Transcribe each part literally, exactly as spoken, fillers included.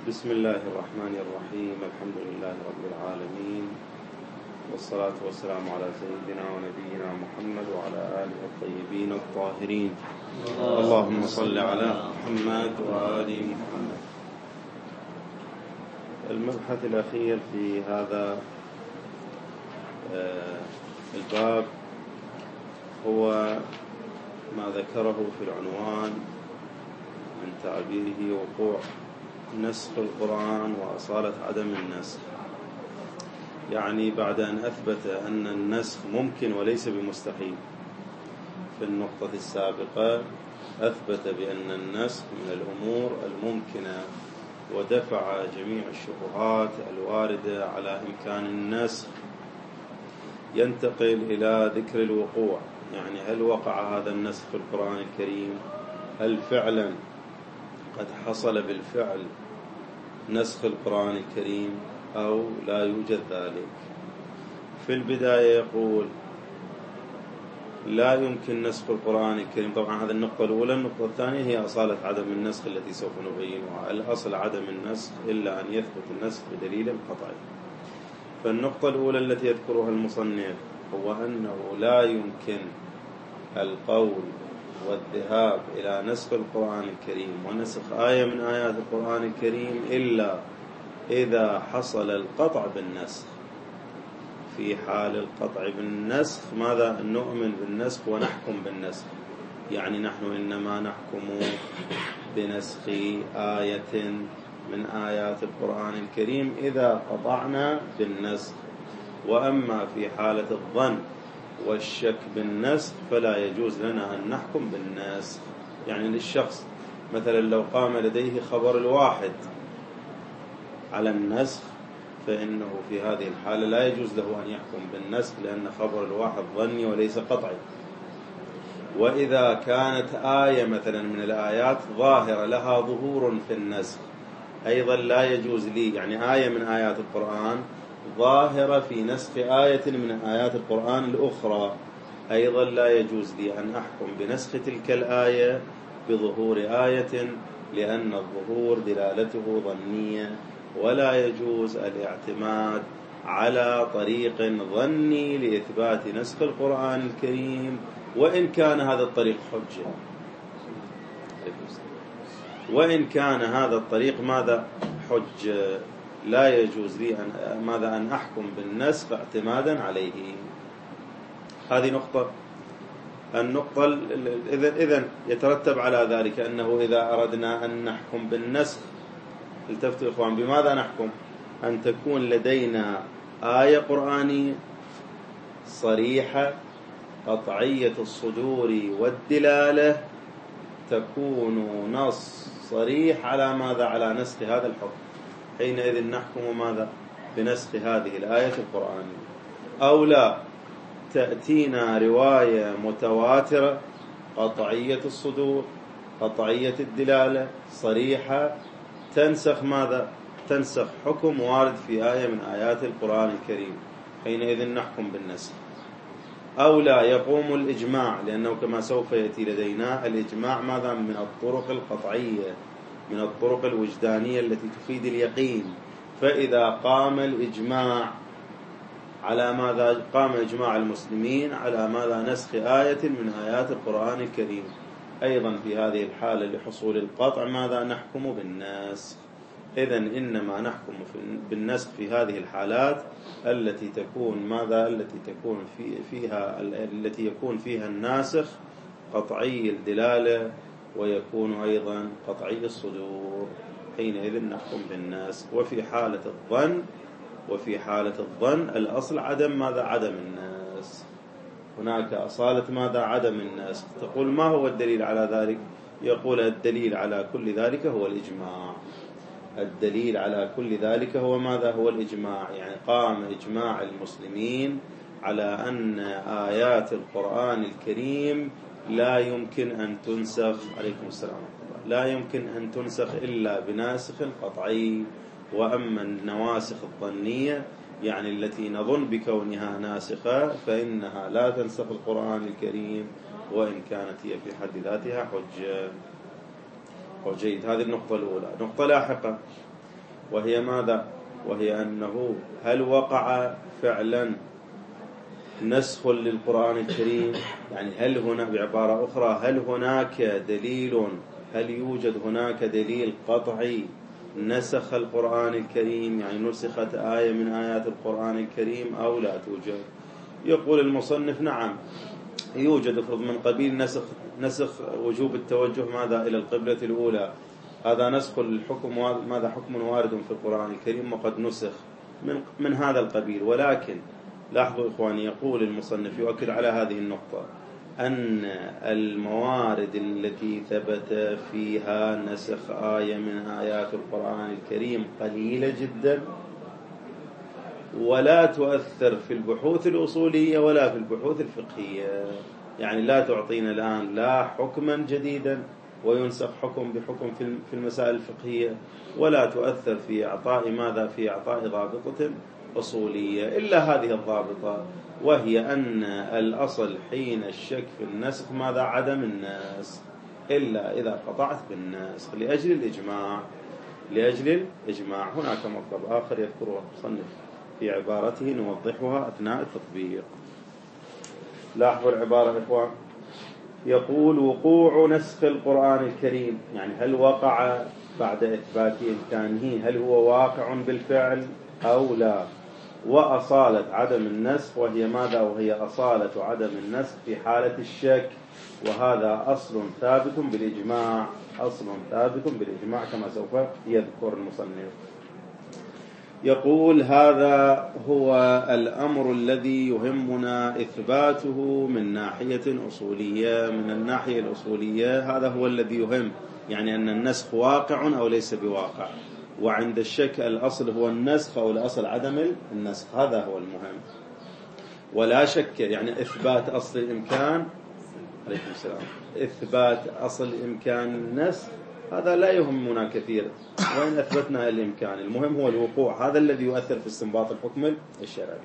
بسم الله الرحمن الرحيم. الحمد لله رب العالمين، والصلاة والسلام على سيدنا ونبينا محمد وعلى آله الطيبين الطاهرين. اللهم صل على محمد وآل محمد. المبحث الأخير في هذا الباب هو ما ذكره في العنوان من تعبيره وقوع نسخ القرآن وأصالة عدم النسخ. يعني بعد أن أثبت أن النسخ ممكن وليس بمستحيل في النقطة السابقة، أثبت بأن النسخ من الأمور الممكنة ودفع جميع الشبهات الواردة على إمكان النسخ. ينتقل إلى ذكر الوقوع، يعني هل وقع هذا النسخ في القرآن الكريم؟ هل فعلا قد حصل بالفعل نسخ القرآن الكريم أو لا يوجد ذلك؟ في البداية يقول لا يمكن نسخ القرآن الكريم. طبعا هذه النقطة الأولى. النقطة الثانية هي أصالة عدم النسخ التي سوف نبينها. الأصل عدم النسخ إلا أن يثبت النسخ بدليل قطعي. فالنقطة الأولى التي يذكرها المصنف هو أنه لا يمكن القول والذهاب إلى نسخ القرآن الكريم ونسخ آية من آيات القرآن الكريم إلا إذا حصل القطع بالنسخ. في حال القطع بالنسخ ماذا نؤمن بالنسخ ونحكم بالنسخ؟ يعني نحن إنما نحكم بنسخ آية من آيات القرآن الكريم إذا قطعنا بالنسخ. وأما في حالة الظن والشك بالنسخ فلا يجوز لنا أن نحكم بالنسخ. يعني للشخص مثلا لو قام لديه خبر الواحد على النسخ فإنه في هذه الحالة لا يجوز له أن يحكم بالنسخ، لأن خبر الواحد ظني وليس قطعي. وإذا كانت آية مثلا من الآيات ظاهرة لها ظهور في النسخ أيضا لا يجوز لي، يعني آية من آيات القرآن ظاهرة في نسخ آية من آيات القرآن الأخرى، أيضا لا يجوز لي أن أحكم بنسخ تلك الآية بظهور آية، لأن الظهور دلالته ظنية، ولا يجوز الاعتماد على طريق ظني لإثبات نسخ القرآن الكريم، وإن كان هذا الطريق حجة، وإن كان هذا الطريق ماذا حجة، لا يجوز لي أن ماذا أن أحكم بالنسخ اعتمادا عليه. هذه نقطة. النقطة إذن يترتب على ذلك أنه إذا أردنا أن نحكم بالنسخ، التفتوا إخوان، بماذا نحكم؟ أن تكون لدينا آية قرآنية صريحة قطعية الصدور والدلالة تكون نص صريح على ماذا؟ على نسخ هذا الحكم. حينئذ نحكم ماذا؟ بنسخ هذه الآية القرآنية. أو لا، تأتينا رواية متواترة قطعية الصدور قطعية الدلالة صريحة تنسخ ماذا؟ تنسخ حكم وارد في آية من آيات القرآن الكريم، حينئذ نحكم بالنسخ. أو لا، يقوم الإجماع، لأنه كما سوف يأتي لدينا الإجماع ماذا؟ من الطرق القطعية، من الطرق الوجدانية التي تفيد اليقين. فإذا قام الإجماع على ماذا؟ قام إجماع المسلمين على ماذا؟ نسخ آية من آيات القرآن الكريم، أيضا في هذه الحالة لحصول القطع ماذا؟ نحكم بالنسخ. إذن إنما نحكم بالنسخ في هذه الحالات التي تكون ماذا؟ التي تكون في فيها التي يكون فيها الناسخ قطعي الدلالة ويكون أيضا قطعي الصدور، حينئذ نحكم بالنسخ. وفي حالة الظن وفي حالة الظن الأصل عدم ماذا؟ عدم النسخ. هناك أصالة ماذا؟ عدم النسخ. تقول ما هو الدليل على ذلك؟ يقول الدليل على كل ذلك هو الإجماع. الدليل على كل ذلك هو ماذا؟ هو الإجماع. يعني قام إجماع المسلمين على أن آيات القرآن الكريم لا يمكن أن تنسخ، عليكم السلام ورحمة الله، لا يمكن أن تنسخ إلا بناسخ قطعي. وأما النواسخ الظنية، يعني التي نظن بكونها ناسخة، فإنها لا تنسخ القرآن الكريم وإن كانت هي في حد ذاتها حجة. وجيد. هذه النقطة الأولى. نقطة لاحقة وهي ماذا؟ وهي أنه هل وقع فعلا نسخ للقرآن الكريم؟ يعني هل هنا بعبارة أخرى هل هناك دليل، هل يوجد هناك دليل قطعي نسخ القرآن الكريم، يعني نسخت آية من آيات القرآن الكريم أو لا توجد؟ يقول المصنف نعم يوجد، افرض من قبيل نسخ نسخ وجوب التوجه ماذا إلى القبلة الأولى، هذا نسخ الحكم، ماذا حكم وارد في القرآن الكريم وقد نسخ من من هذا القبيل. ولكن لاحظوا إخواني، يقول المصنف يؤكد على هذه النقطة أن الموارد التي ثبت فيها نسخ آية من آيات القرآن الكريم قليلة جدا، ولا تؤثر في البحوث الأصولية ولا في البحوث الفقهية، يعني لا تعطينا الآن لا حكما جديدا وينسخ حكم بحكم في المسائل الفقهية، ولا تؤثر في إعطاء ماذا في إعطاء ضابطة أصولية إلا هذه الضابطة، وهي أن الأصل حين الشك في النسخ ماذا؟ عدم النسخ إلا إذا قطعت بالنسخ لأجل الإجماع. لأجل الإجماع. هناك مطلب آخر يذكره المصنف في عبارته نوضحها أثناء التطبيق. لاحظوا العبارة إخوان، يقول وقوع نسخ القرآن الكريم، يعني هل وقع بعد إثبات إمكانه، هل هو واقع بالفعل أو لا؟ وأصالة عدم النسخ، وهي ماذا؟ وهي أصالة عدم النسخ في حالة الشك، وهذا أصل ثابت بالإجماع، أصل ثابت بالإجماع كما سوف يذكر المصنف. يقول هذا هو الأمر الذي يهمنا إثباته من ناحية أصولية. من الناحية الأصولية هذا هو الذي يهم، يعني أن النسخ واقع أو ليس بواقع، وعند الشك الأصل هو النسخ أو الأصل عدم النسخ، هذا هو المهم. ولا شك يعني إثبات أصل الإمكان، عليكم السلام، إثبات أصل إمكان النسخ هذا لا يهمنا كثير، وإن أثبتنا الإمكان المهم هو الوقوع، هذا الذي يؤثر في استنباط الحكم الشرعي.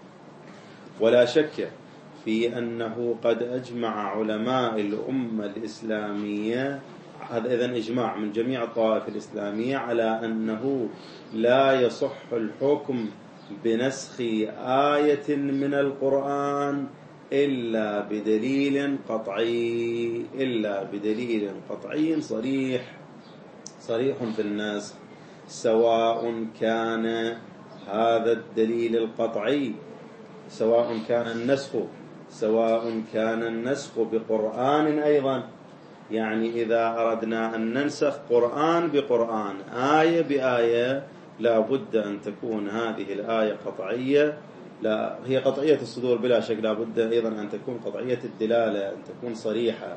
ولا شك في أنه قد أجمع علماء الأمة الإسلامية، هذا إذن إجماع من جميع الطوائف الإسلامية، على أنه لا يصح الحكم بنسخ آية من القرآن إلا بدليل قطعي، إلا بدليل قطعي صريح صريح في النسخ، سواء كان هذا الدليل القطعي، سواء كان النسخ سواء كان النسخ بقرآن أيضا، يعني إذا أردنا أن ننسخ قرآن بقرآن، آية بآية، لا بد أن تكون هذه الآية قطعية، لا هي قطعية الصدور بلا شك، لا بد أيضا أن تكون قطعية الدلالة، أن تكون صريحة.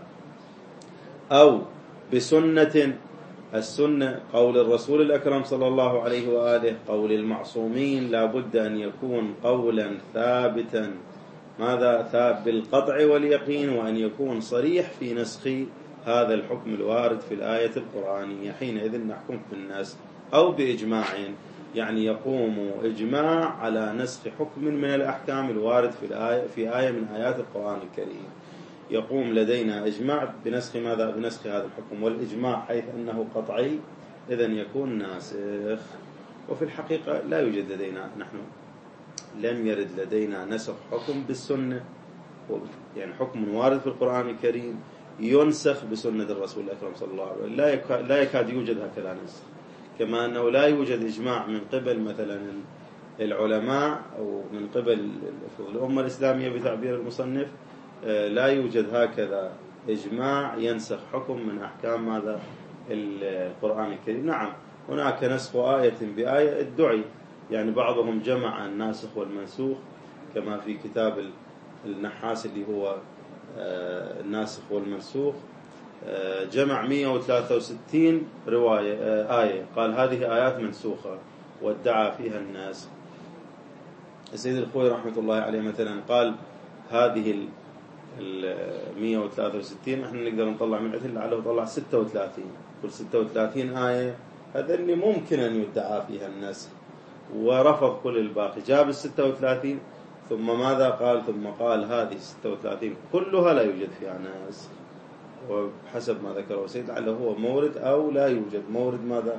أو بسنة، السنة قول الرسول الأكرم صلى الله عليه وآله، قول المعصومين، لا بد أن يكون قولا ثابتا، ماذا؟ ثابت بالقطع واليقين، وأن يكون صريح في نسخ هذا الحكم الوارد في الآية القرآنية، حينئذ نحكم بالنسخ. أو بإجماع، يعني يقوم إجماع على نسخ حكم من الأحكام الوارد في الآية في آية من آيات القرآن الكريم، يقوم لدينا إجماع بنسخ ماذا؟ بنسخ هذا الحكم. والإجماع حيث أنه قطعي إذن يكون ناسخ. وفي الحقيقة لا يوجد لدينا، نحن لم يرد لدينا نسخ حكم بالسنة، يعني حكم وارد في القرآن الكريم ينسخ بسنة الرسول الأكرم صلى الله عليه وسلم، لا يكاد يوجد هكذا نسخ. كما أنه لا يوجد إجماع من قبل مثلا العلماء أو من قبل الأمة الإسلامية بتعبير المصنف، لا يوجد هكذا إجماع ينسخ حكم من أحكام ماذا؟ القرآن الكريم. نعم هناك نسخ آية بآية ادعي، يعني بعضهم جمع الناسخ والمنسوخ كما في كتاب النحاس اللي هو الناسخ والمنسوخ، جمع مئة وثلاثة وستين رواية آية، قال هذه آيات منسوخة وادعى فيها الناس. السيد الخوي رحمة الله عليه مثلا قال هذه ال مئة وثلاثة وستين احنا نقدر نطلع من عدل لعله طلع ستة وثلاثين، كل ستة وثلاثين آية هذا اللي ممكن أن يدعى فيها الناس، ورفض كل الباقي، جاب الستة وثلاثين ثم ماذا قال؟ ثم قال هذه ستة وثلاثين كلها لا يوجد فيها ناس، وحسب ما ذكره سيد لعله هو مورد أو لا يوجد مورد ماذا؟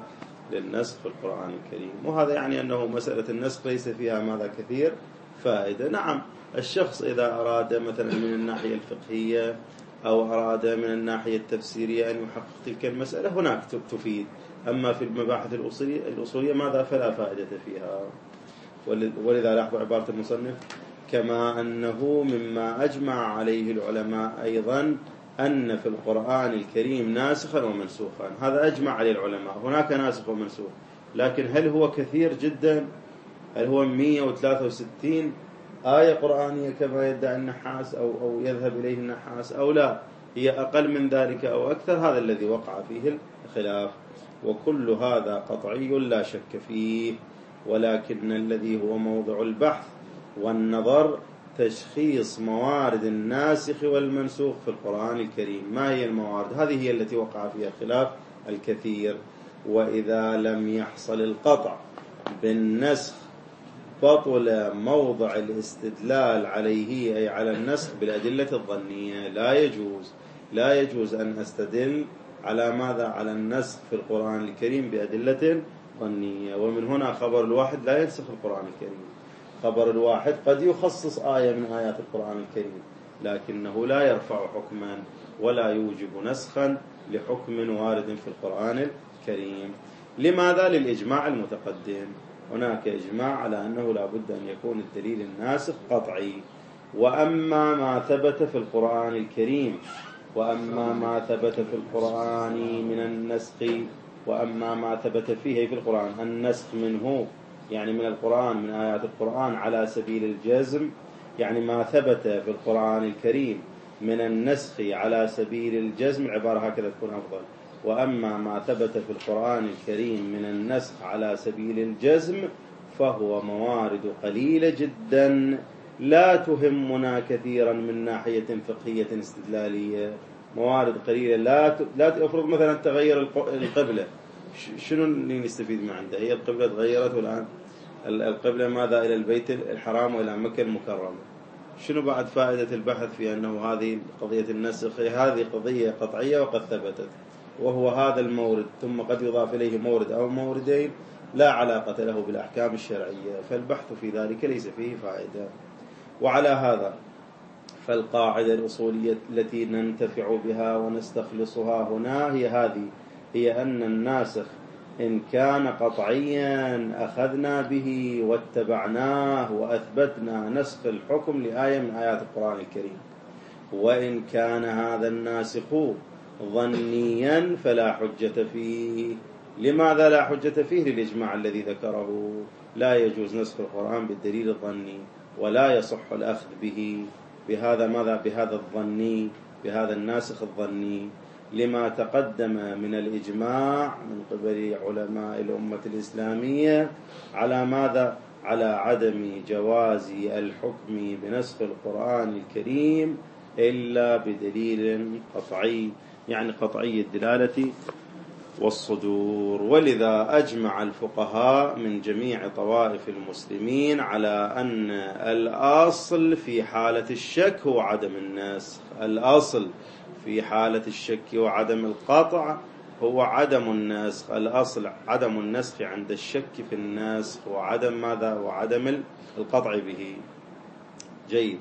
للنسخ في القرآن الكريم. وهذا يعني أنه مسألة النسخ ليس فيها ماذا كثير فائدة. نعم الشخص إذا أراد مثلا من الناحية الفقهية أو أراد من الناحية التفسيرية أن يحقق تلك المسألة هناك تفيد، أما في المباحث الأصولية ماذا فلا فائدة فيها. ولذا لاحظوا عبارة المصنف: كما أنه مما أجمع عليه العلماء أيضا أن في القرآن الكريم ناسخا ومنسوخا. هذا أجمع عليه العلماء، هناك ناسخ ومنسوخ، لكن هل هو كثير جدا؟ هل هو مئة وثلاثة وستين آية قرآنية كما يدعي النحاس أو, أو يذهب إليه النحاس أو لا، هي أقل من ذلك أو أكثر؟ هذا الذي وقع فيه الخلاف، وكل هذا قطعي لا شك فيه. ولكن الذي هو موضع البحث والنظر تشخيص موارد الناسخ والمنسوخ في القرآن الكريم. ما هي الموارد؟ هذه هي التي وقع فيها خلاف الكثير. وإذا لم يحصل القطع بالنسخ بطل موضع الاستدلال عليه، أي على النسخ بالأدلة الظنية. لا يجوز لا يجوز أن أستدل على ماذا؟ على النسخ في القرآن الكريم بأدلة ظنية. ومن هنا خبر الواحد لا ينسخ القرآن الكريم. خبر الواحد قد يخصص آية من آيات القرآن الكريم، لكنه لا يرفع حكما ولا يوجب نسخا لحكم وارد في القرآن الكريم. لماذا؟ للإجماع المتقدم. هناك إجماع على أنه لا بد أن يكون الدليل الناسخ قطعي. وأما ما ثبت في القرآن الكريم وأما ما ثبت في القرآن من النسخ وأما ما ثبت فيه في القرآن النسخ منه، يعني من القرآن من آيات القرآن على سبيل الجزم، يعني ما ثبت في القرآن الكريم من النسخ على سبيل الجزم، العبارة هكذا تكون أفضل. وأما ما ثبت في القرآن الكريم من النسخ على سبيل الجزم فهو موارد قليلة جدا لا تهمنا كثيرا من ناحية فقهية استدلالية. موارد قليلة لا ت... لا تفرض مثلا تغير القبلة، شنو اللي نستفيد من عنده؟ هي القبلة تغيرت والآن القبلة ماذا؟ إلى البيت الحرام وإلى مكة المكرمة. شنو بعد فائدة البحث في أنه هذه قضية النسخ؟ هذه قضية قطعية وقد ثبتت، وهو هذا المورد، ثم قد يضاف إليه مورد أو موردين لا علاقة له بالأحكام الشرعية، فالبحث في ذلك ليس فيه فائدة. وعلى هذا فالقاعدة الأصولية التي ننتفع بها ونستخلصها هنا هي هذه، هي أن الناسخ إن كان قطعيا أخذنا به واتبعناه وأثبتنا نسخ الحكم لآية من آيات القرآن الكريم، وإن كان هذا الناسخ ظنيا فلا حجة فيه. لماذا لا حجة فيه؟ للإجماع الذي ذكره. لا يجوز نسخ القرآن بالدليل الظني، ولا يصح الأخذ به بهذا ماذا؟ بهذا الظني، بهذا الناسخ الظني، لما تقدم من الإجماع من قبل علماء الأمة الإسلامية على ماذا؟ على عدم جواز الحكم بنسخ القرآن الكريم إلا بدليل قطعي، يعني قطعي الدلالة والصدور. ولذا أجمع الفقهاء من جميع طوائف المسلمين على أن الأصل في حالة الشك هو عدم النسخ. الأصل في حالة الشك وعدم القطع هو عدم النسخ. الأصل عدم النسخ عند الشك في النسخ وعدم ماذا؟ وعدم القطع به. جيد.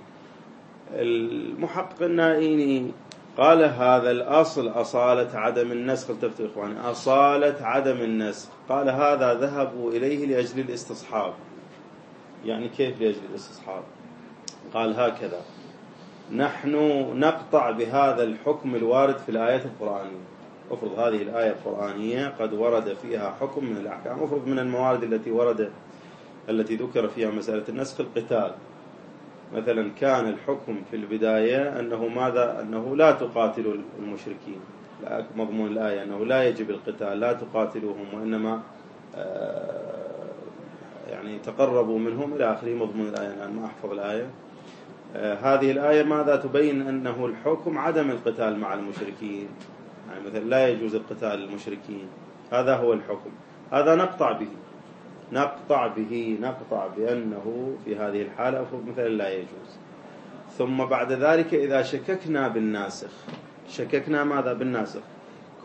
المحقق النائيني قال هذا الأصل أصالة عدم النسخ. التفتوا إخواني، أصالة عدم النسخ. قال هذا ذهبوا إليه لأجل الاستصحاب. يعني كيف لأجل الاستصحاب؟ قال هكذا: نحن نقطع بهذا الحكم الوارد في الآيات القرآنية. أفرض هذه الآية القرآنية قد ورد فيها حكم من الأحكام، أفرض من الموارد التي ورد التي ذكر فيها مسألة النسخ القتال مثلا، كان الحكم في البداية أنه ماذا؟ أنه لا تقاتلوا المشركين، مضمون الآية أنه لا يجب القتال، لا تقاتلوهم، وإنما يعني تقربوا منهم إلى آخره، مضمون الآية. الآن ما أحفظ الآية. هذه الآية ماذا تبين؟ أنه الحكم عدم القتال مع المشركين، يعني مثلا لا يجوز القتال للمشركين، هذا هو الحكم. هذا نقطع به نقطع به نقطع بأنه في هذه الحالة أفرض مثلا لا يجوز. ثم بعد ذلك إذا شككنا بالناسخ، شككنا ماذا؟ بالناسخ،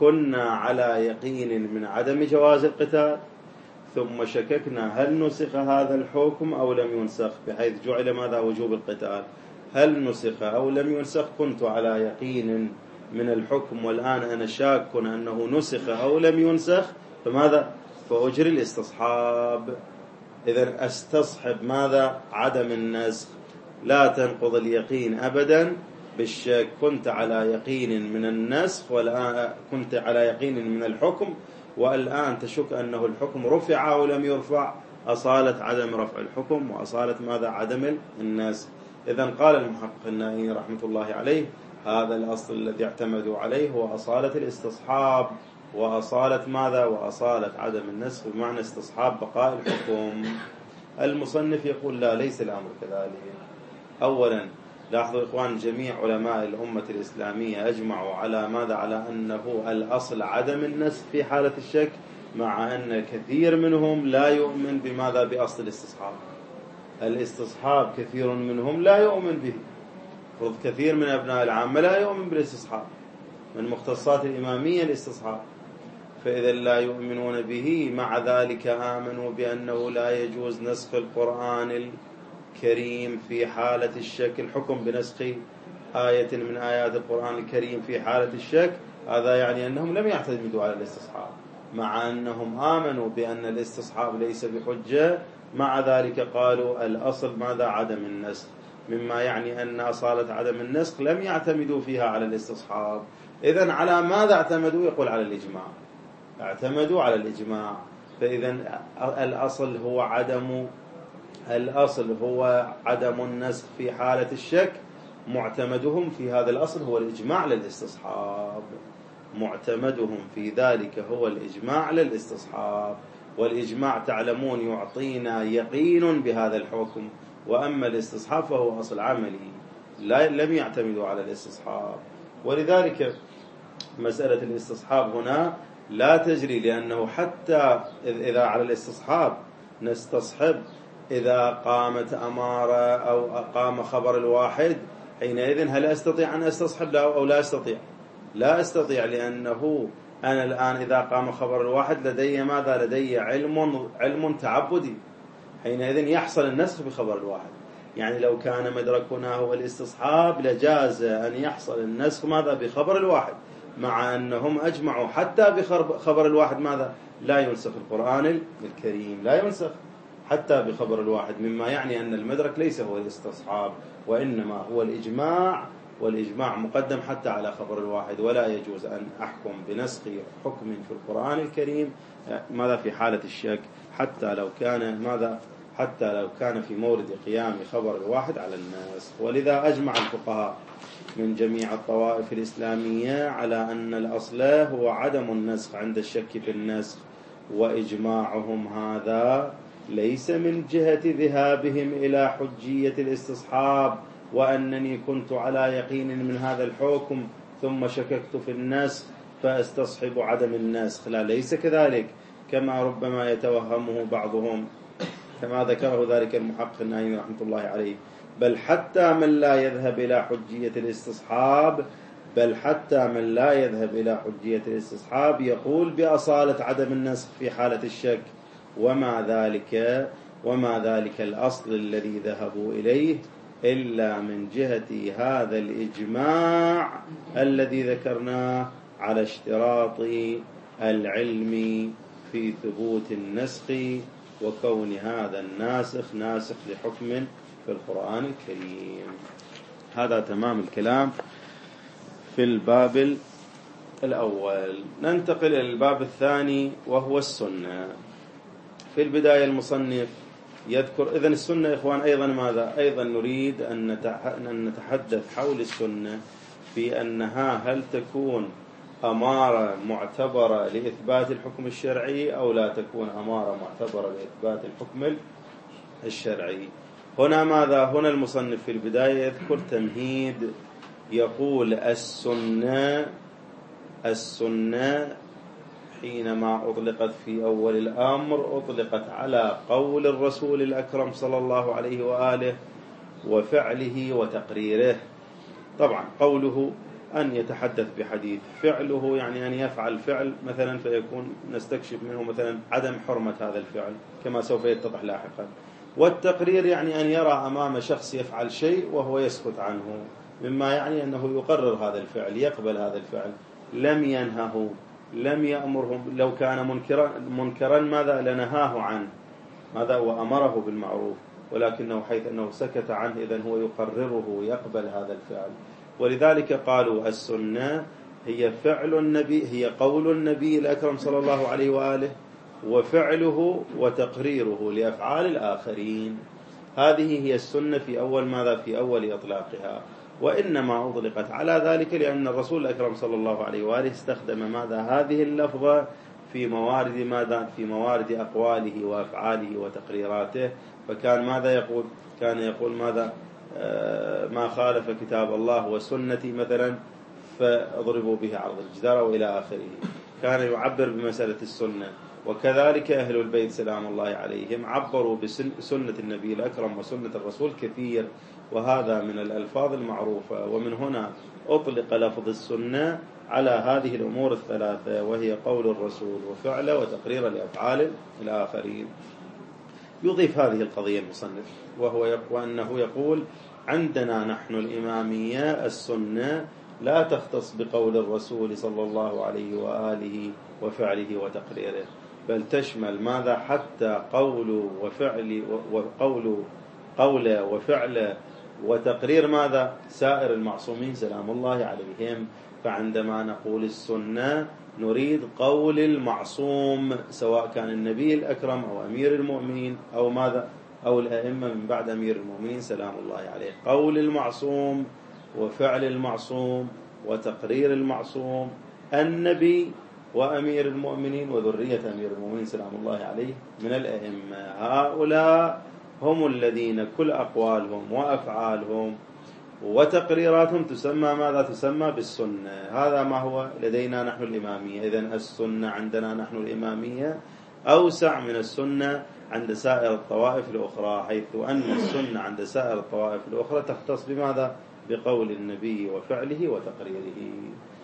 كنا على يقين من عدم جواز القتال، ثم شككنا هل نسخ هذا الحكم أو لم ينسخ، بحيث جعل ماذا وجوب القتال، هل نسخ أو لم ينسخ، كنت على يقين من الحكم والآن أنا شاك أنه نسخ أو لم ينسخ، فماذا؟ فأجري الاستصحاب. إذن استصحب ماذا؟ عدم النسخ. لا تنقض اليقين أبدا بالشك، كنت على يقين من النسخ والآن كنت على يقين من الحكم والآن تشك أنه الحكم رفع أو لم يرفع، أصالة عدم رفع الحكم وأصالة ماذا؟ عدم النسخ. إذن قال المحقق النائي رحمة الله عليه هذا الأصل الذي اعتمدوا عليه هو أصالة الاستصحاب وأصالة ماذا؟ وأصالة عدم النسخ، بمعنى استصحاب بقاء الحكم. المصنف يقول لا، ليس الأمر كذلك. أولا لاحظوا إخوان، جميع علماء الأمة الإسلامية أجمعوا على ماذا؟ على أنه الأصل عدم النسخ في حالة الشك، مع أن كثير منهم لا يؤمن بماذا؟ بأصل الاستصحاب. الاستصحاب كثير منهم لا يؤمن به، فرض كثير من أبناء العامة لا يؤمن بالاستصحاب، من مختصات الإمامية الاستصحاب، فإذا لا يؤمنون به مع ذلك آمنوا بأنه لا يجوز نسخ القرآن الكريم في حالة الشك، الحكم بنسخ آية من آيات القرآن الكريم في حالة الشك، هذا يعني أنهم لم يعتمدوا على الاستصحاب، مع أنهم آمنوا بأن الاستصحاب ليس بحجة، مع ذلك قالوا الأصل ماذا؟ عدم النسخ، مما يعني أن أصالة عدم النسخ لم يعتمدوا فيها على الاستصحاب. إذن على ماذا اعتمدوا؟ يقول على الإجماع، اعتمدوا على الإجماع. فإذن الأصل هو عدم الأصل هو عدم النسخ في حالة الشك، معتمدهم في هذا الأصل هو الإجماع للاستصحاب، معتمدهم في ذلك هو الإجماع للاستصحاب. والإجماع تعلمون يعطينا يقين بهذا الحكم، وأما الاستصحاب فهو أصل عملي، لا لم يعتمدوا على الاستصحاب. ولذلك مسألة الاستصحاب هنا لا تجري، لأنه حتى إذا على الاستصحاب نستصحب إذا قامت أمارة أو قام خبر الواحد، حينئذ هل أستطيع أن أستصحب أو لا أستطيع؟ لا أستطيع، لأنه أنا الآن إذا قام خبر الواحد لدي ماذا؟ لدي علم علم تعبدي، حينئذ يحصل النسخ بخبر الواحد. يعني لو كان مدركنا هو الاستصحاب لجاز أن يحصل النسخ ماذا؟ بخبر الواحد، مع أنهم أجمعوا حتى بخبر الواحد ماذا؟ لا ينسخ القرآن الكريم، لا ينسخ حتى بخبر الواحد، مما يعني أن المدرك ليس هو الاستصحاب وإنما هو الإجماع، والإجماع مقدم حتى على خبر الواحد. ولا يجوز أن أحكم بنسخ حكم في القرآن الكريم ماذا؟ في حالة الشك، حتى لو كان ماذا؟ حتى لو كان في مورد قيام خبر الواحد على الناس. ولذا أجمع الفقهاء من جميع الطوائف الإسلامية على أن الأصل هو عدم النسخ عند الشك في النسخ، وإجماعهم هذا ليس من جهة ذهابهم إلى حجية الاستصحاب وأنني كنت على يقين من هذا الحكم ثم شككت في النسخ فاستصحب عدم النسخ، لا، ليس كذلك كما ربما يتوهمه بعضهم، كما ذكره ذلك المحقق النائي رحمة الله عليه. بل حتى من لا يذهب إلى حجية الاستصحاب بل حتى من لا يذهب إلى حجية الاستصحاب يقول بأصالة عدم النسخ في حالة الشك، وما ذلك وما ذلك الأصل الذي ذهبوا إليه إلا من جهة هذا الإجماع الذي ذكرناه على اشتراط العلم في ثبوت النسخ وكون هذا الناسخ ناسخ لحكم في القرآن الكريم. هذا تمام الكلام في الباب الأول. ننتقل إلى الباب الثاني وهو السنة. في البداية المصنف يذكر إذن السنة إخوان أيضا ماذا؟ أيضا نريد أن نتحدث حول السنة في أنها هل تكون أمارة معتبرة لإثبات الحكم الشرعي أو لا تكون أمارة معتبرة لإثبات الحكم الشرعي. هنا ماذا؟ هنا المصنف في البداية يذكر تمهيد، يقول السنة السنة حينما أطلقت في أول الأمر أطلقت على قول الرسول الأكرم صلى الله عليه وآله وفعله وتقريره. طبعا قوله أن يتحدث بحديث فعله يعني أن يفعل فعل مثلا فيكون نستكشف منه مثلا عدم حرمة هذا الفعل كما سوف يتضح لاحقا. والتقرير يعني أن يرى أمام شخص يفعل شيء وهو يسكت عنه، مما يعني أنه يقرر هذا الفعل، يقبل هذا الفعل، لم ينهه، لم يأمره، لو كان منكرا, منكرا ماذا لنهاه عنه، ماذا وأمره بالمعروف، ولكنه حيث أنه سكت عنه إذن هو يقرره ويقبل هذا الفعل. ولذلك قالوا السنة هي فعل النبي، هي قول النبي الأكرم صلى الله عليه وآله وفعله وتقريره لأفعال الآخرين. هذه هي السنة في أول ماذا في أول إطلاقها، وإنما أطلقت على ذلك لأن الرسول الأكرم صلى الله عليه وآله استخدم ماذا هذه اللفظة في موارد ماذا في موارد أقواله وأفعاله وتقريراته. فكان ماذا يقول؟ كان يقول ماذا آه ما خالف كتاب الله وسنتي مثلا فاضربوا به عرض الجدار وإلى آخره. كان يعبر بمسألة السنة. وكذلك أهل البيت سلام الله عليهم عبروا بسنة النبي الأكرم وسنة الرسول كثير، وهذا من الألفاظ المعروفة. ومن هنا أطلق لفظ السنة على هذه الأمور الثلاثة، وهي قول الرسول وفعله وتقرير لأفعال الآخرين. يضيف هذه القضية المصنف وهو وأنه يقول عندنا نحن الإمامية السنة لا تختص بقول الرسول صلى الله عليه وآله وفعله وتقريره، بل تشمل ماذا حتى قول وفعل وقول قول وفعل وتقرير ماذا سائر المعصومين سلام الله عليهم. فعندما نقول السنة نريد قول المعصوم سواء كان النبي الأكرم أو أمير المؤمنين أو ماذا أو الأئمة من بعد أمير المؤمنين سلام الله عليه، قول المعصوم وفعل المعصوم وتقرير المعصوم، النبي وأمير المؤمنين وذرية أمير المؤمنين سلام الله عليه من الأئمة. هؤلاء هم الذين كل أقوالهم وأفعالهم وتقريراتهم تسمى ماذا تسمى بالسنة. هذا ما هو لدينا نحن الإمامية. إذن السنة عندنا نحن الإمامية أوسع من السنة عند سائر الطوائف الأخرى، حيث أن السنة عند سائر الطوائف الأخرى تختص بماذا بقول النبي وفعله وتقريره.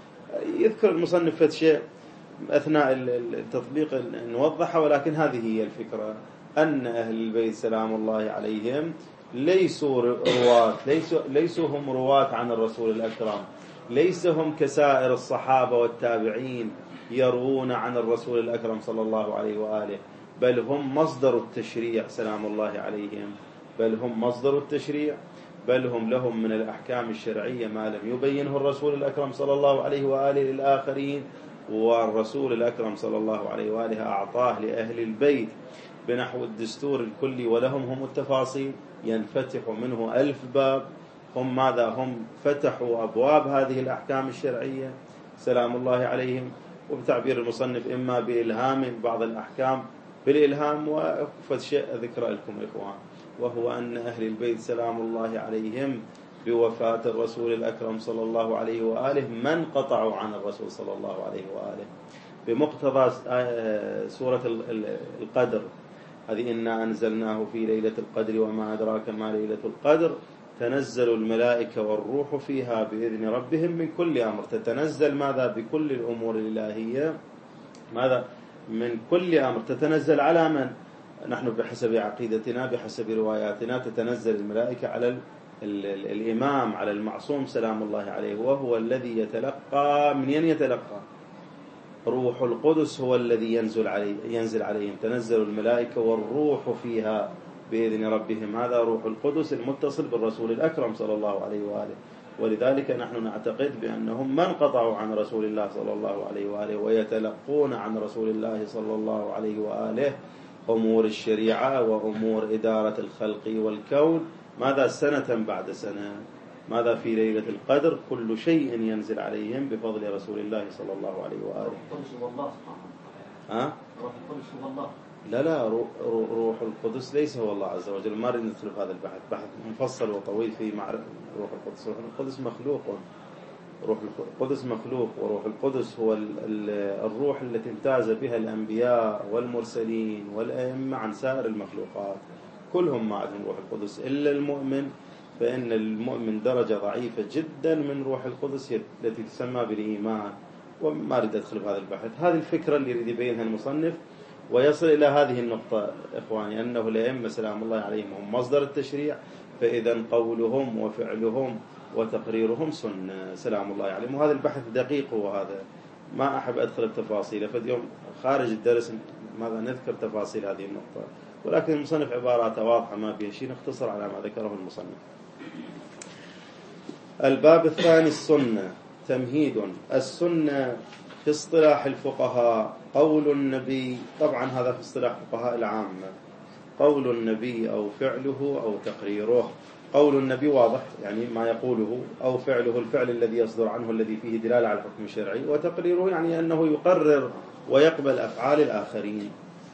يذكر المصنف شيء أثناء التطبيق نوضحه، ولكن هذه هي الفكرة، أن أهل البيت سلام الله عليهم ليسوا رواة، ليسوا, ليسوا هم رواة عن الرسول الأكرم، ليس هم كسائر الصحابة والتابعين يروون عن الرسول الأكرم صلى الله عليه وآله، بل هم مصدر التشريع سلام الله عليهم، بل هم مصدر التشريع، بل هم لهم من الأحكام الشرعية ما لم يبينه الرسول الأكرم صلى الله عليه وآله للآخرين، والرسول الأكرم صلى الله عليه وآله أعطاه لأهل البيت بنحو الدستور الكلي، ولهم هم التفاصيل ينفتح منه ألف باب. هم ماذا هم فتحوا أبواب هذه الأحكام الشرعية سلام الله عليهم، وبتعبير المصنف إما بإلهام بعض الأحكام بالإلهام. وفد شيء ذكر لكم إخوان، وهو أن أهل البيت سلام الله عليهم بوفاة الرسول الأكرم صلى الله عليه وآله من قطعوا عن الرسول صلى الله عليه وآله بمقتضى سورة القدر هذه إنا أنزلناه في ليلة القدر وما أدراك ما ليلة القدر تنزل الملائكة والروح فيها بإذن ربهم من كل أمر. تتنزل ماذا بكل الأمور الإلهية ماذا من كل أمر، تتنزل على من؟ نحن بحسب عقيدتنا بحسب رواياتنا تتنزل الملائكة على ال ال الإمام على المعصوم سلام الله عليه، وهو الذي يتلقى من ين يتلقى روح القدس، هو الذي ينزل عليه ينزل عليهم. تنزل الملائكة والروح فيها بإذن ربهم، هذا روح القدس المتصل بالرسول الأكرم صلى الله عليه وآله. ولذلك نحن نعتقد بأنهم من قطعوا عن رسول الله صلى الله عليه وآله ويتلقون عن رسول الله صلى الله عليه وآله أمور الشريعة وأمور إدارة الخلق والكون ماذا سنة بعد سنة، ماذا في ليلة القدر كل شيء ينزل عليهم بفضل رسول الله صلى الله عليه وآله. ها؟ روح القدس هو الله؟ لا لا، روح القدس ليس هو الله عز وجل. ما نريد ندخل في هذا البحث، بحث مفصل وطويل في معرفة روح القدس. روح القدس مخلوق، روح القدس مخلوق، وروح القدس هو الروح التي امتاز بها الأنبياء والمرسلين والأئمة عن سائر المخلوقات، كلهم ما عندهم روح القدس إلا المؤمن فإن المؤمن درجة ضعيفة جدا من روح القدس التي تسمى بالإيمان. وما أريد أدخل في هذا البحث. هذه الفكرة اللي يريد يبينها المصنف ويصل إلى هذه النقطة إخواني، أنه الأئمة سلام الله عليهم هم مصدر التشريع، فإذا قولهم وفعلهم وتقريرهم سنة سلام الله عليهم. وهذا البحث دقيق، وهذا ما أحب أدخل التفاصيل، فاليوم خارج الدرس ماذا نذكر تفاصيل هذه النقطة، ولكن المصنف عباراته واضحة ما فيها شيء، نختصر على ما ذكره المصنف. الباب الثاني السنة. تمهيد. السنة في اصطلاح الفقهاء قول النبي، طبعا هذا في اصطلاح الفقهاء العامة، قول النبي أو فعله أو تقريره. قول النبي واضح يعني ما يقوله، أو فعله الفعل الذي يصدر عنه الذي فيه دلالة على الحكم الشرعي، وتقريره يعني أنه يقرر ويقبل أفعال الآخرين.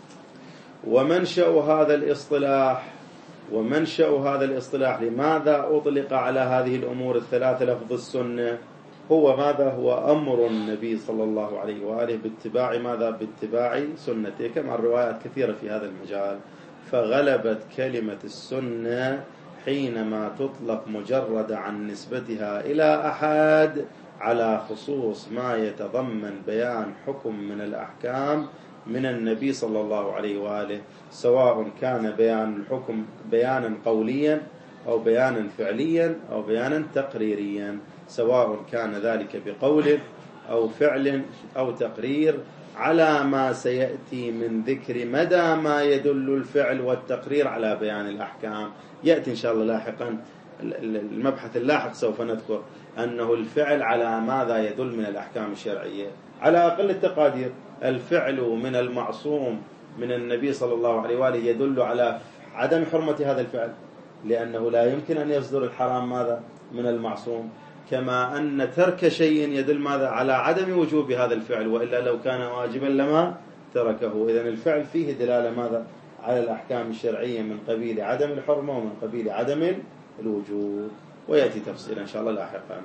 ومنشأ هذا الاصطلاح ومنشأ هذا الاصطلاح لماذا أطلق على هذه الأمور الثلاثة لفظ السنة؟ هو ماذا؟ هو أمر النبي صلى الله عليه وآله باتباع ماذا؟ باتباع سنته، كما الروايات كثيرة في هذا المجال. فغلبت كلمة السنة حينما تطلق مجرد عن نسبتها إلى أحد على خصوص ما يتضمن بيان حكم من الأحكام من النبي صلى الله عليه وآله، سواء كان بيان الحكم بيانا قوليا أو بيانا فعليا أو بيانا تقريريا، سواء كان ذلك بقول أو فعل أو تقرير، على ما سيأتي من ذكر مدى ما يدل الفعل والتقرير على بيان الأحكام. يأتي إن شاء الله لاحقا المبحث اللاحق سوف نذكر أنه الفعل على ماذا يدل من الأحكام الشرعية. على أقل التقادير الفعل من المعصوم من النبي صلى الله عليه وآله يدل على عدم حرمة هذا الفعل، لأنه لا يمكن أن يصدر الحرام ماذا؟ من المعصوم. كما أن ترك شيء يدل ماذا؟ على عدم وجوب هذا الفعل، وإلا لو كان واجبا لما تركه. إذن الفعل فيه دلالة ماذا؟ على الأحكام الشرعية من قبيل عدم الحرمة ومن قبيل عدم الوجوب، ويأتي تفصيلا إن شاء الله لاحقا.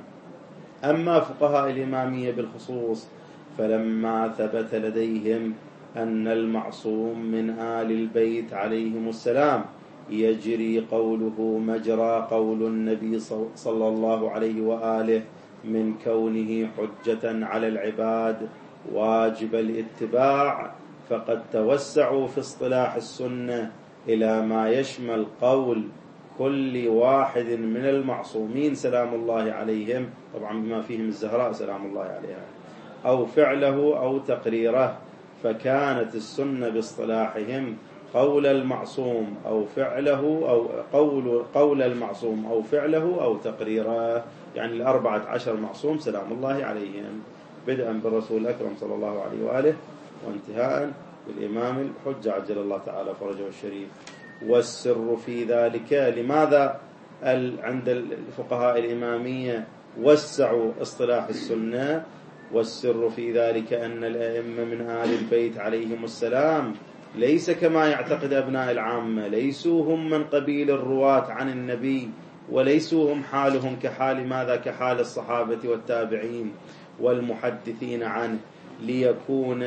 أما فقهاء الإمامية بالخصوص فلما ثبت لديهم أن المعصوم من آل البيت عليهم السلام يجري قوله مجرى قول النبي صلى الله عليه وآله من كونه حجة على العباد واجب الاتباع، فقد توسعوا في اصطلاح السنة إلى ما يشمل قول كل واحد من المعصومين سلام الله عليهم، طبعا بما فيهم الزهراء سلام الله عليها، أو فعله أو تقريره. فكانت السنة باصطلاحهم قول المعصوم أو فعله أو قول قول المعصوم أو فعله أو تقريره، يعني الأربعة عشر معصوم سلام الله عليهم، بدءا بالرسول الأكرم صلى الله عليه وآله وانتهاء بالإمام الحجة عجل الله تعالى فرجه الشريف. والسر في ذلك لماذا عند الفقهاء الإمامية وسعوا اصطلاح السنة؟ والسر في ذلك أن الأئمة من آل البيت عليهم السلام ليس كما يعتقد أبناء العامة، ليسوا هم من قبيل الرواة عن النبي، وليسوا هم حالهم كحال ماذا؟ كحال الصحابة والتابعين والمحدثين عنه، ليكون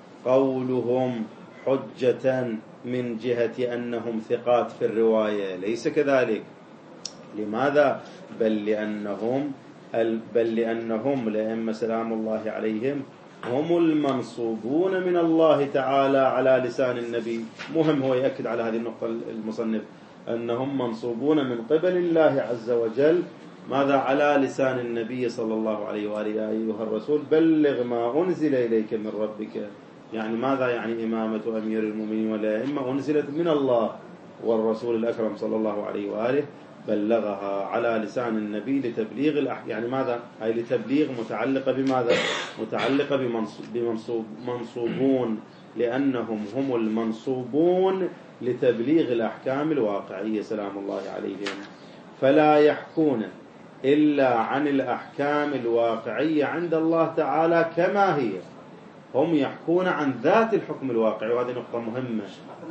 قولهم حجة من جهة أنهم ثقات في الرواية. ليس كذلك. لماذا؟ بل لأنهم بل لأنهم الأئمة سلام الله عليهم هم المنصوبون من الله تعالى على لسان النبي. مهم هو يأكد على هذه النقطة المصنف، أنهم منصوبون من قبل الله عز وجل ماذا؟ على لسان النبي صلى الله عليه وآله. يا أيها الرسول بلغ ما أنزل إليك من ربك، يعني ماذا؟ يعني إمامة أمير المؤمنين والأئمة أنزلت من الله، والرسول الأكرم صلى الله عليه وآله بلغها على لسان النبي لتبليغ الأحكام. يعني ماذا؟ أي لتبليغ متعلقة بماذا؟ متعلقة بمنصوب منصوبون، لأنهم هم المنصوبون لتبليغ الأحكام الواقعية سلام الله عليهم. فلا يحكون إلا عن الأحكام الواقعية عند الله تعالى كما هي، هم يحكون عن ذات الحكم الواقعي، وهذه نقطة مهمة.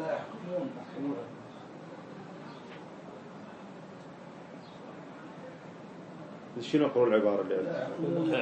شنو نقول العبارة اللي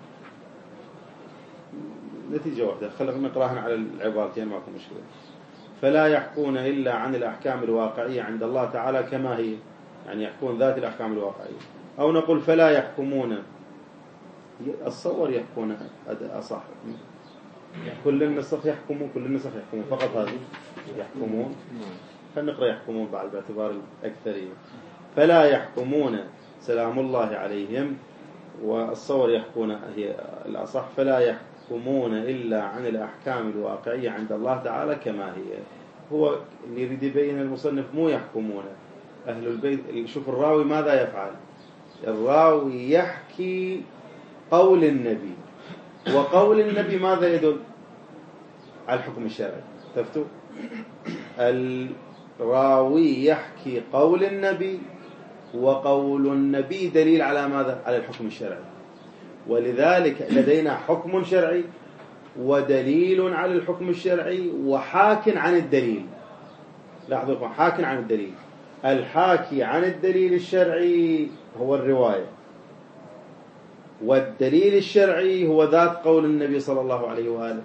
نتيجة واحدة؟ خلينا نقراها على العبارتين ماكو مشكلة. فلا يحكون إلا عن الأحكام الواقعية عند الله تعالى كما هي، يعني يحكون ذات الأحكام الواقعية. أو نقول فلا يحكمون، الصور يحكون أصح، كل النسخ يحكمون، كل النسخ يحكمون، فقط هذه يحكمون، فنقرأ يحكمون بعد باعتبار الأكثرية. فلا يحكمون سلام الله عليهم، والصور يحكون هي الأصح. فلا يحكمون إلا عن الأحكام الواقعية عند الله تعالى كما هي. هو اللي يريد يبين المصنف مو يحكمون أهل البيت. شوف الراوي ماذا يفعل، الراوي يحكي قول النبي، وقول النبي ماذا يدل على الحكم الشرعي. تفتوا الراوي يحكي قول النبي، وقول النبي دليل على ماذا؟ على الحكم الشرعي. ولذلك لدينا حكم شرعي ودليل على الحكم الشرعي وحاك عن الدليل. لاحظوا، حاك عن الدليل. الحاكي عن الدليل الشرعي هو الرواية، والدليل الشرعي هو ذات قول النبي صلى الله عليه وآله،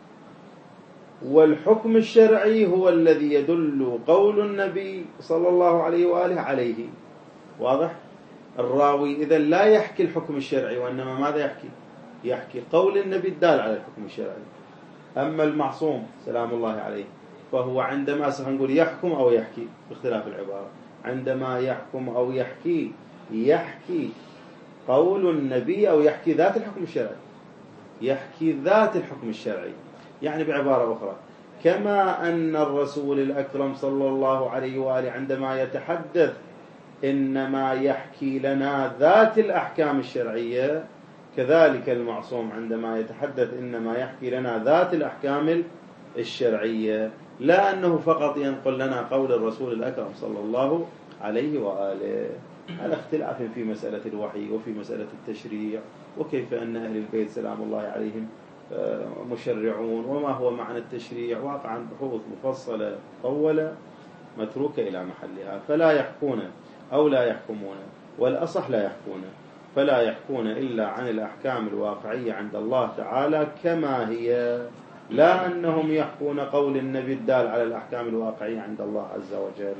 والحكم الشرعي هو الذي يدل قول النبي صلى الله عليه وآله عليه. واضح؟ الراوي إذا لا يحكي الحكم الشرعي، وإنما ماذا يحكي؟ يحكي قول النبي الدال على الحكم الشرعي. أما المعصوم سلام الله عليه فهو عندما سنقول يحكم أو يحكي باختلاف العبارة، عندما يحكم أو يحكي يحكي قول النبي أو يحكي ذات الحكم الشرعي، يحكي ذات الحكم الشرعي. يعني بعبارة أخرى، كما أن الرسول الأكرم صلى الله عليه وآله عندما يتحدث إنما يحكي لنا ذات الأحكام الشرعية، كذلك المعصوم عندما يتحدث إنما يحكي لنا ذات الأحكام الشرعية، لا أنه فقط ينقل لنا قول الرسول الأكرم صلى الله عليه وآله. على اختلاف في مسألة الوحي وفي مسألة التشريع، وكيف أن أهل البيت سلام الله عليهم مشرعون، وما هو معنى التشريع، واقعا بحوث مفصلة طولة متروكة إلى محلها. فلا يحكون أو لا يحكمون، والأصح لا يحكون. فلا يحكون إلا عن الأحكام الواقعية عند الله تعالى كما هي، لا أنهم يحكون قول النبي الدال على الأحكام الواقعية عند الله عز وجل.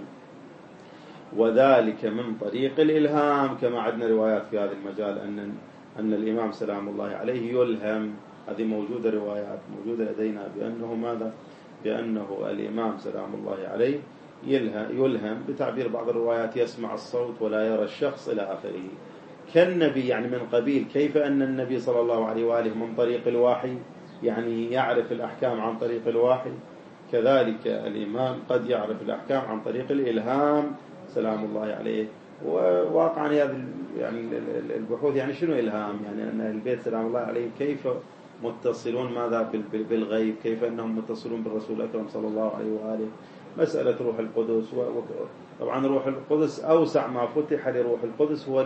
وذلك من طريق الإلهام، كما عندنا روايات في هذا المجال أن أن الإمام سلام الله عليه يلهم. هذه موجودة، روايات موجودة لدينا بأنه ماذا؟ بأنه الإمام سلام الله عليه يلهم، بتعبير بعض الروايات يسمع الصوت ولا يرى الشخص إلى آخره. كالنبي يعني من قبيل، كيف أن النبي صلى الله عليه وآله من طريق الوحي، يعني يعرف الأحكام عن طريق الوحي، كذلك الإمام قد يعرف الأحكام عن طريق الإلهام سلام الله عليه. وواقعا هذه يعني البحوث، يعني شنو إلهام؟ يعني أن البيت سلام الله عليه كيف متصلون ماذا بالغيب، كيف أنهم متصلون بالرسول الأكرم صلى الله عليه وآله. مسألة روح القدس، طبعا روح القدس أوسع ما فتح لروح القدس هو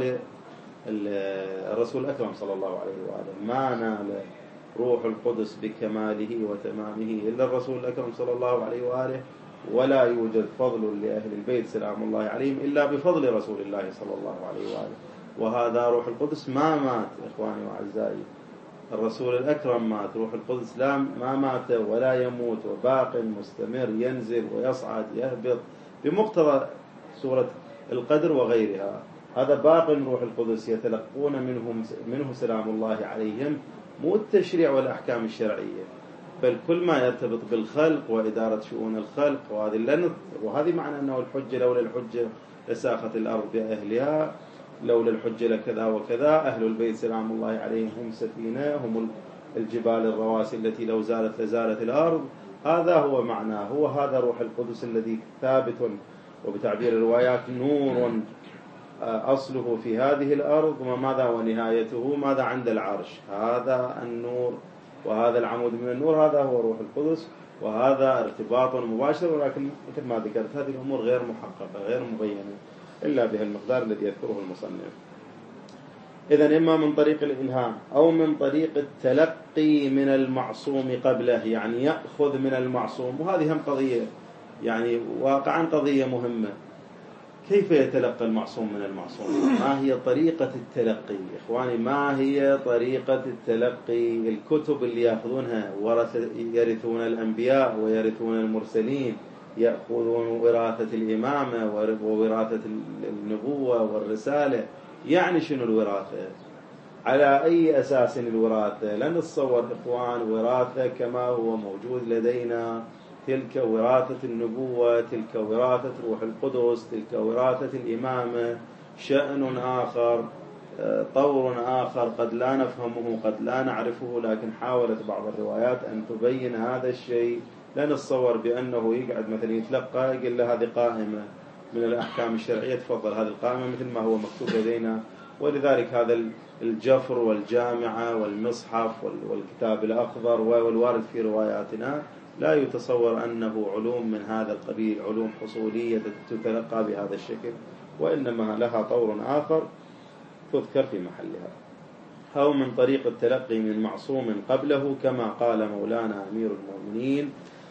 للرسول الأكرم صلى الله عليه وآله. ما نال روح القدس بكماله وتمامه إلا الرسول الأكرم صلى الله عليه وآله، ولا يوجد فضل لأهل البيت سلام الله عليهم إلا بفضل رسول الله صلى الله عليه وآله. وهذا روح القدس ما مات إخواني وأعزائي، الرسول الأكرم مات، روح القدس لا ما مات ولا يموت، وباق مستمر ينزل ويصعد يهبط بمقتضى سورة القدر وغيرها. هذا باق روح القدس يتلقون منهم منه سلام الله عليهم، مو التشريع والأحكام الشرعية، بل كل ما يرتبط بالخلق وإدارة شؤون الخلق. وهذه لن وهذه معنى أنه الحجة لولا الحجة لساخت الأرض بأهلها، لولا الحجة لكذا وكذا. أهل البيت سلام الله عليهم هم سفينة، هم الجبال الرواسي التي لو زالت لزالت الأرض. هذا هو معناه، هو هذا روح القدس الذي ثابت، وبتعبير الروايات نور أصله في هذه الأرض، وماذا ونهايته ماذا عند العرش. هذا النور وهذا العمود من النور، هذا هو روح القدس، وهذا ارتباط مباشر. ولكن مثل ما ذكرت هذه الأمور غير محققة غير مبينة إلا به المقدار الذي يذكره المصنف. إذن إما من طريق الإلهام أو من طريق التلقي من المعصوم قبله، يعني يأخذ من المعصوم. وهذه هم قضية يعني واقعا قضية مهمة. كيف يتلقى المعصوم من المعصوم؟ ما هي طريقة التلقي؟ إخواني، ما هي طريقة التلقي؟ الكتب اللي يأخذونها يرثون الأنبياء ويرثون المرسلين، يأخذون وراثة الإمامة ووراثة النبوة والرسالة. يعني شنو الوراثة؟ على أي أساس الوراثة؟ لن نتصور إخوان وراثة كما هو موجود لدينا، تلك وراثة النبوة، تلك وراثة روح القدس، تلك وراثة الإمامة، شأن آخر، طور آخر قد لا نفهمه قد لا نعرفه، لكن حاولت بعض الروايات أن تبين هذا الشيء. لا نتصور بأنه يقعد مثلا يتلقى يقول له هذه قائمة من الأحكام الشرعية، تفضل هذه القائمة مثل ما هو مكتوب لدينا. ولذلك هذا الجفر والجامعة والمصحف والكتاب الأخضر والوارد في رواياتنا لا يتصور أنه علوم من هذا القبيل، علوم حصولية تتلقى بهذا الشكل، وإنما لها طور آخر تذكر في محلها. أو من طريق التلقي من معصوم قبله، كما قال مولانا أمير المؤمنين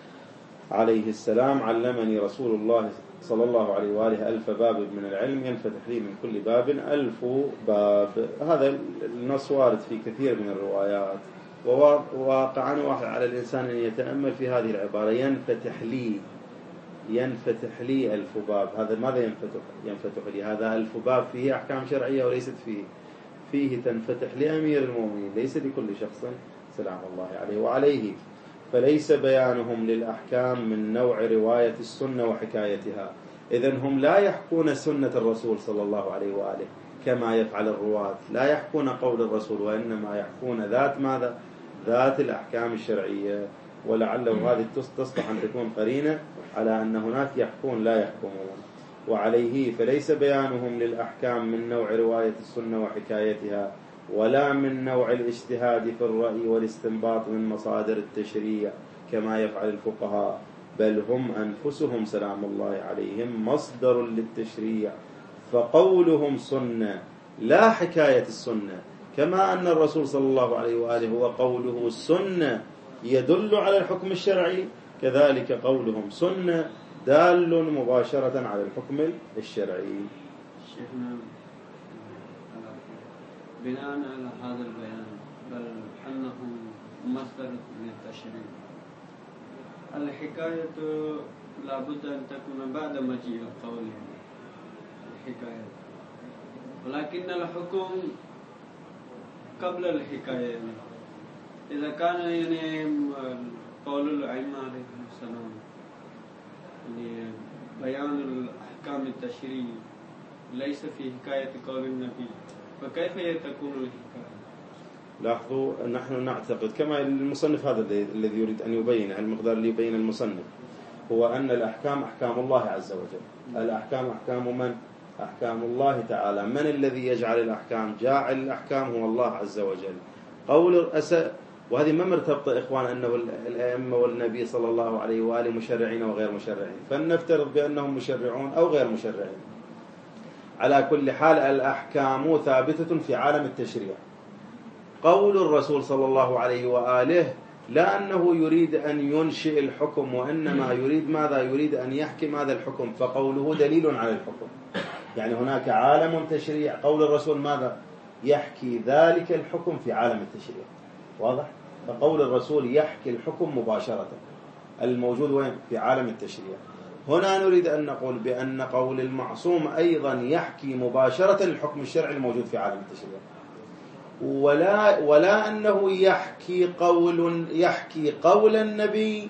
عليه السلام: علمني رسول الله صلى الله عليه وآله ألف باب من العلم، ينفتح لي من كل باب ألف باب. هذا النص وارد في كثير من الروايات، وواقعا واحد على الإنسان أن يتأمل في هذه العبارة: ينفتح لي، ينفتح لي ألف باب. هذا ماذا ينفتح؟ ينفتح لي هذا ألف باب فيه أحكام شرعية وليست فيه فيه تنفتح لأمير المؤمنين، ليس لكل شخص سلام الله عليه وعليه. فليس بيانهم للأحكام من نوع رواية السنة وحكايتها. إذن هم لا يحكون سنة الرسول صلى الله عليه وآله كما يفعل الرواة، لا يحكون قول الرسول، وإنما يحكون ذات ماذا؟ ذات الأحكام الشرعية. ولعله هذه تصلح أن تكون قرينة على أن هناك يحكون لا يحكمون. وعليه فليس بيانهم للأحكام من نوع رواية السنة وحكايتها، ولا من نوع الاجتهاد في الرأي والاستنباط من مصادر التشريع كما يفعل الفقهاء، بل هم أنفسهم سلام الله عليهم مصدر للتشريع، فقولهم سنة لا حكاية السنة. كما أن الرسول صلى الله عليه وآله هو قوله السنة يدل على الحكم الشرعي، كذلك قولهم سنة دال مباشرة على الحكم الشرعي. شيخنا، بناء على هذا البيان، بل أنهم مصدر من التشريع، الحكاية لابد أن تكون بعد مجيء القول الحكاية، ولكن الحكم قبل الحكاية. إذا كان يعني قول الأئمة عليهم السلام يعني بيان الأحكام التشريعية ليس في حكاية قول النبي، فكيف تكون الحكاية؟ لاحظوا، نحن نعتقد كما المصنف هذا الذي يريد أن يبين، المقدار اللي يبين المصنف هو أن الأحكام أحكام الله عز وجل. الأحكام أحكام من؟ أحكام الله تعالى. من الذي يجعل الأحكام؟ جاعل الأحكام هو الله عز وجل. قول الأس... وهذه ما مرتبطة إخوان أنه الأئمة والنبي صلى الله عليه وآله مشرعين وغير مشرعين، فلنفترض بأنهم مشرعون أو غير مشرعين. على كل حال الأحكام ثابتة في عالم التشريع. قول الرسول صلى الله عليه وآله لا أنه يريد أن ينشئ الحكم، وإنما يريد ماذا؟ يريد أن يحكم هذا الحكم، فقوله دليل على الحكم. يعني هناك عالم تشريع، قول الرسول ماذا؟ يحكي ذلك الحكم في عالم التشريع. واضح؟ فقول الرسول يحكي الحكم مباشرة الموجود وين؟ في عالم التشريع. هنا نريد أن نقول بأن قول المعصوم أيضا يحكي مباشرة الحكم الشرعي الموجود في عالم التشريع، ولا ولا أنه يحكي قول يحكي قول النبي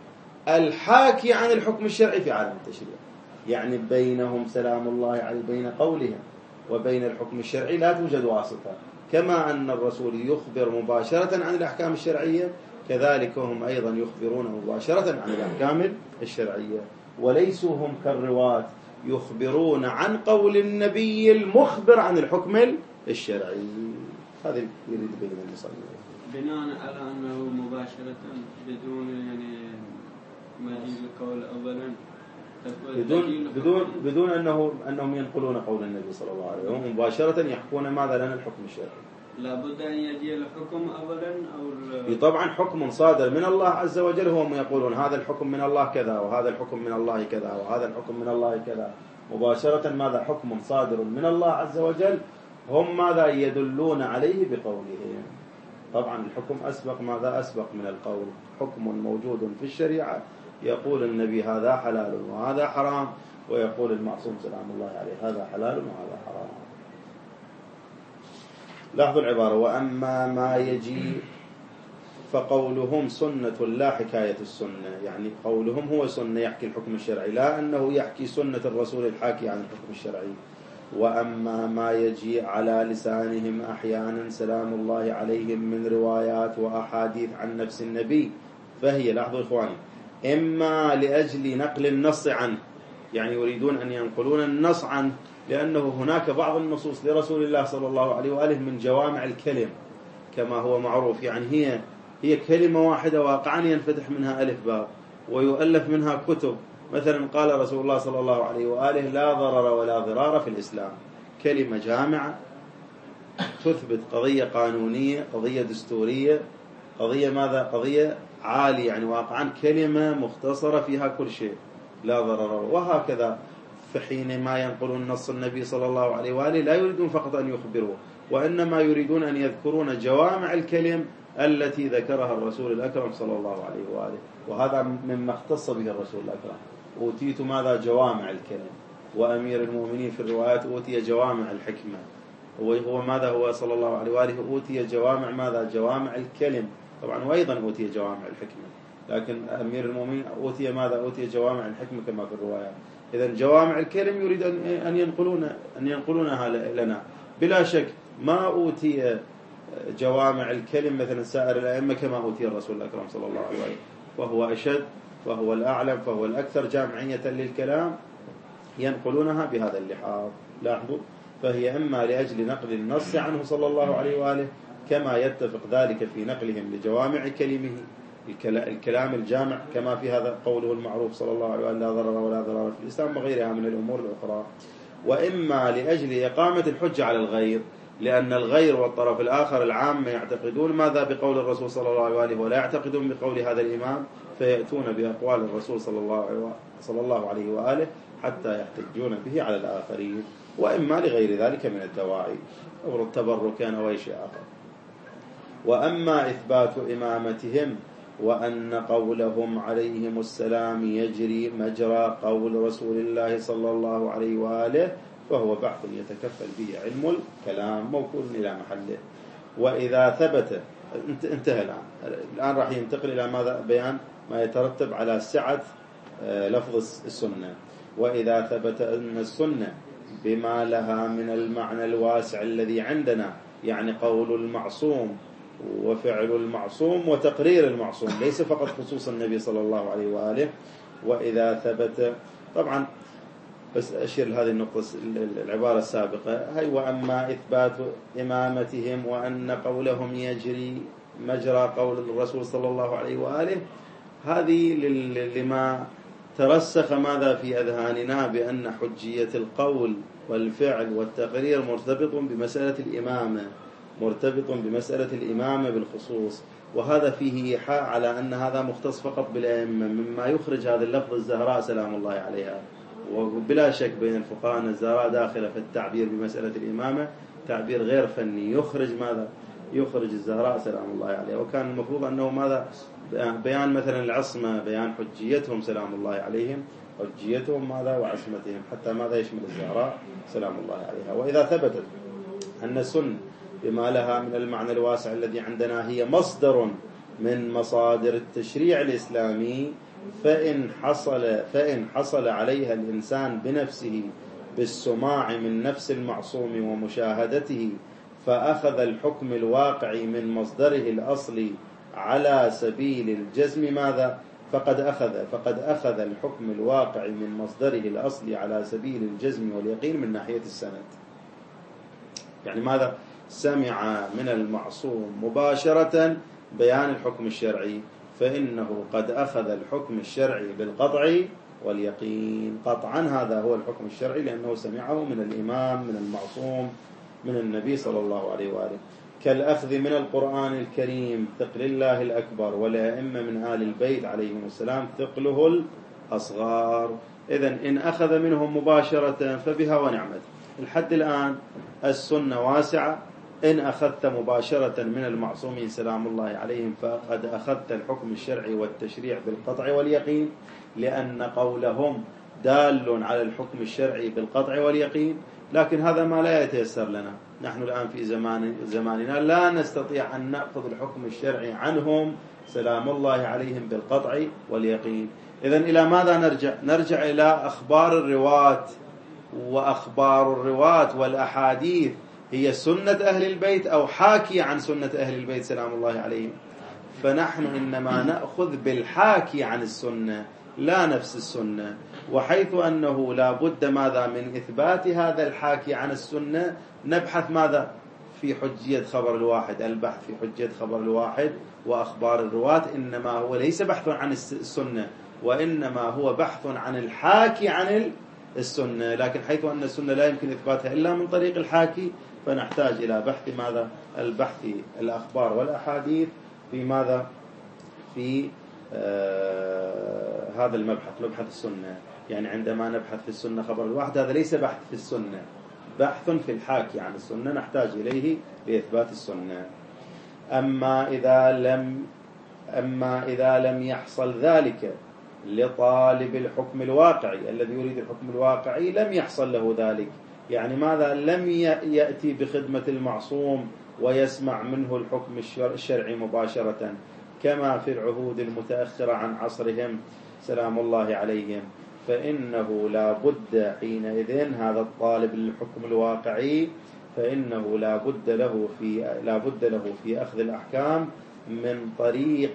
الحاكي عن الحكم الشرعي في عالم التشريع. يعني بينهم سلام الله عليه، بين قولهم وبين الحكم الشرعي لا توجد واسطة. كما أن الرسول يخبر مباشرة عن الأحكام الشرعية، كذلك هم أيضا يخبرون مباشرة عن الأحكام الشرعية، وليسوا هم كالرواة يخبرون عن قول النبي المخبر عن الحكم الشرعي. هذا يريد بين المصنف بناء على أنه مباشرة بدون يعني مجيء القول أولا، بدون بدون بدون أنه أنهم ينقلون قول النبي صلى الله عليه وسلم، مباشرة يحكون ماذا لنا الحكم الشرعي. لابد أن يجي الحكم أولا أو طبعا حكم صادر من الله عز وجل، هم يقولون هذا الحكم من الله كذا، وهذا الحكم من الله كذا، وهذا الحكم من الله كذا، مباشرة ماذا حكم صادر من الله عز وجل، هم ماذا يدلون عليه بقولهم. طبعا الحكم أسبق ماذا أسبق من القول، حكم موجود في الشريعة يقول النبي هذا حلال وهذا حرام، ويقول المعصوم سلام الله عليه هذا حلال وهذا حرام. لاحظوا العبارة: وأما ما يجي فقولهم سنة لا حكاية السنة، يعني قولهم هو سنة يحكي الحكم الشرعي، لا أنه يحكي سنة الرسول الحاكي عن الحكم الشرعي. وأما ما يجي على لسانهم أحيانا سلام الله عليهم من روايات وأحاديث عن نفس النبي، فهي، لاحظوا إخواني، إما لأجل نقل النص عنه، يعني يريدون أن ينقلون النص عنه، لأنه هناك بعض النصوص لرسول الله صلى الله عليه وآله من جوامع الكلم كما هو معروف، يعني هي هي كلمة واحدة واقعا ينفتح منها ألف باب ويؤلف منها كتب. مثلا قال رسول الله صلى الله عليه وآله: لا ضرر ولا ضرار في الإسلام، كلمة جامعة تثبت قضية قانونية، قضية دستورية، قضية ماذا؟ قضية عالية، يعني واقعا كلمة مختصرة فيها كل شيء، لا ضرر. وهكذا فحينما ينقلون نص النبي صلى الله عليه وآله لا يريدون فقط أن يخبروه، وإنما يريدون أن يذكرون جوامع الكلم التي ذكرها الرسول الأكرم صلى الله عليه وآله. وهذا مما اختص به الرسول الأكرم: أوتيت ماذا؟ جوامع الكلم. وأمير المؤمنين في الروايات أوتي جوامع الحكمة، وهو ماذا؟ هو صلى الله عليه وآله أوتي جوامع ماذا؟ جوامع الكلم طبعا، وأيضا أوتي جوامع الحكمة، لكن أمير المؤمنين أوتي ماذا؟ أوتي جوامع الحكمة كما في الروايات. إذن جوامع الكلم يريد أن ينقلون أن ينقلونها لنا. بلا شك ما أوتي جوامع الكلم مثلا سائر الأئمة كما أوتي الرسول الأكرم صلى الله عليه وآله، وهو أشد، فهو الأعلم، فهو الأكثر جامعية للكلام، ينقلونها بهذا اللحاظ. لاحظوا، فهي إما لأجل نقل النص عنه صلى الله عليه وآله، كما يتفق ذلك في نقلهم لجوامع كلمه الكلام الجامع، كما في هذا قوله المعروف صلى الله عليه وآله: لا ضرر ولا ضرار في الإسلام، وغيرها من الأمور الأخرى. وإما لأجل إقامة الحجة على الغير، لأن الغير والطرف الآخر العام يعتقدون ماذا؟ بقول الرسول صلى الله عليه وآله، ولا يعتقدون بقول هذا الإمام، فيأتون بأقوال الرسول صلى الله صلى الله عليه وآله حتى يحتجون به على الآخرين. وإما لغير ذلك من الدواعي أو التبرك أو أي شيء آخر. وأما إثبات إمامتهم وأن قولهم عليهم السلام يجري مجرى قول رسول الله صلى الله عليه وآله، فهو بحث يتكفل به علم الكلام موكول إلى محله. وإذا ثبت، انتهى الآن الآن راح ينتقل إلى ماذا؟ بيان ما يترتب على سعة لفظ السنة. وإذا ثبت أن السنة بما لها من المعنى الواسع الذي عندنا، يعني قول المعصوم وفعل المعصوم وتقرير المعصوم، ليس فقط خصوص النبي صلى الله عليه وآله. وإذا ثبت، طبعا بس أشير لهذه النقطة العبارة السابقة هي: وأما إثبات إمامتهم وأن قولهم يجري مجرى قول الرسول صلى الله عليه وآله، هذه لما ترسخ ماذا في أذهاننا بأن حجية القول والفعل والتقرير مرتبط بمسألة الإمامة، مرتبط بمسألة الإمامة بالخصوص. وهذا فيه إيحاء على أن هذا مختص فقط بالأئمة، مما يخرج هذا اللفظ الزهراء سلام الله عليها. وبلا شك بين الفقهاء أن الزهراء داخلة في التعبير بمسألة الإمامة تعبير غير فني، يخرج ماذا؟ يخرج الزهراء سلام الله عليها. وكان المفروض أنه ماذا؟ بيان مثلا العصمة، بيان حجيتهم سلام الله عليهم، حجيتهم ماذا؟ وعصمتهم، حتى ماذا يشمل الزهراء سلام الله عليها. وإذا ثبتت أن السنة بما لها من المعنى الواسع الذي عندنا هي مصدر من مصادر التشريع الإسلامي، فإن حصل فإن حصل عليها الإنسان بنفسه بالسماع من نفس المعصوم ومشاهدته، فأخذ الحكم الواقعي من مصدره الأصلي على سبيل الجزم، ماذا؟ فقد أخذ فقد أخذ الحكم الواقعي من مصدره الأصلي على سبيل الجزم واليقين من ناحية السند. يعني ماذا؟ سمع من المعصوم مباشرة بيان الحكم الشرعي، فإنه قد أخذ الحكم الشرعي بالقطع واليقين قطعا. هذا هو الحكم الشرعي لأنه سمعه من الإمام، من المعصوم، من النبي صلى الله عليه وآله. كالأخذ من القرآن الكريم ثقل الله الأكبر، والأئمة من آل البيت عليهم السلام ثقله الأصغر. إذن إن أخذ منهم مباشرة فبها ونعمت. الحد الآن السنة واسعة، إن أخذت مباشرة من المعصومين سلام الله عليهم فقد أخذت الحكم الشرعي والتشريع بالقطع واليقين، لأن قولهم دال على الحكم الشرعي بالقطع واليقين. لكن هذا ما لا يتيسر لنا، نحن الآن في زمان زماننا لا نستطيع أن نأخذ الحكم الشرعي عنهم سلام الله عليهم بالقطع واليقين. إذن إلى ماذا نرجع؟ نرجع إلى أخبار الرواة، وأخبار الرواة والأحاديث هي سنة أهل البيت أو حاكي عن سنة أهل البيت سلام الله عليهم. فنحن إنما نأخذ بالحاكي عن السنة لا نفس السنة، وحيث أنه لا بد ماذا من إثبات هذا الحاكي عن السنة نبحث ماذا في حجية خبر الواحد. البحث في حجية خبر الواحد وأخبار الرواة إنما هو ليس بحث عن السنة، وإنما هو بحث عن الحاكي عن السنة. لكن حيث أن السنة لا يمكن إثباتها إلا من طريق الحاكي فنحتاج إلى بحث ماذا؟ البحث الأخبار والأحاديث في ماذا؟ في آه هذا المبحث، مبحث السنة. يعني عندما نبحث في السنة خبر الواحد هذا ليس بحث في السنة، بحث في الحاكي عن السنة نحتاج إليه لإثبات السنة. أما إذا لم أما إذا لم يحصل ذلك لطالب الحكم الواقعي الذي يريد الحكم الواقعي، لم يحصل له ذلك، يعني ماذا؟ لم يأتي بخدمة المعصوم ويسمع منه الحكم الشرعي مباشرة كما في العهود المتأخرة عن عصرهم سلام الله عليهم، فإنه لا بد حينئذ هذا الطالب للحكم الواقعي فإنه لا بد له في لا بد له في أخذ الأحكام من طريق،